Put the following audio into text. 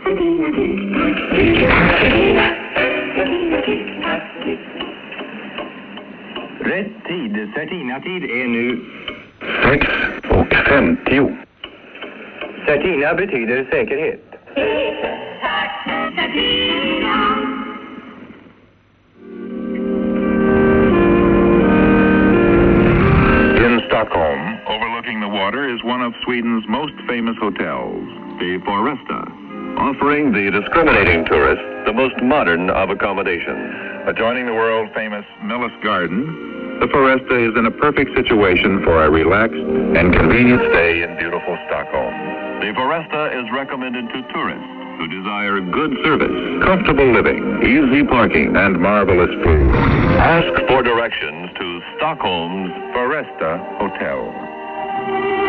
Rätt tid, Certina-tid är nu 6:50. Certina betyder säkerhet. In Stockholm, overlooking the water, is one of Sweden's most famous hotels, the Foresta, offering the discriminating tourist the most modern of accommodations. Adjoining the world-famous Millis Garden, the Foresta is in a perfect situation for a relaxed and convenient stay in beautiful Stockholm. The Foresta is recommended to tourists who desire good service, comfortable living, easy parking, and marvelous food. Ask for directions to Stockholm's Foresta Hotel.